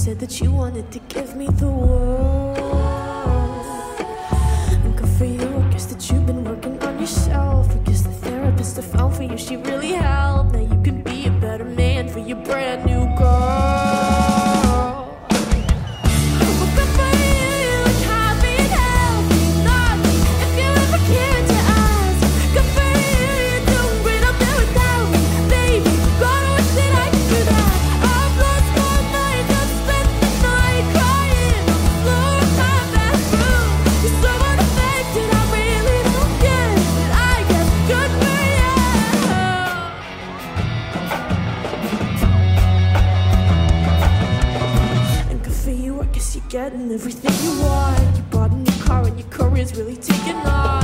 said that you wanted to give me the world. And good for you, I guess that you've been working on yourself. I guess the therapist I found for you, she really helped. Now you can be a better man for your brand new girl. Getting everything you want. You bought a new car and your career's really taking off.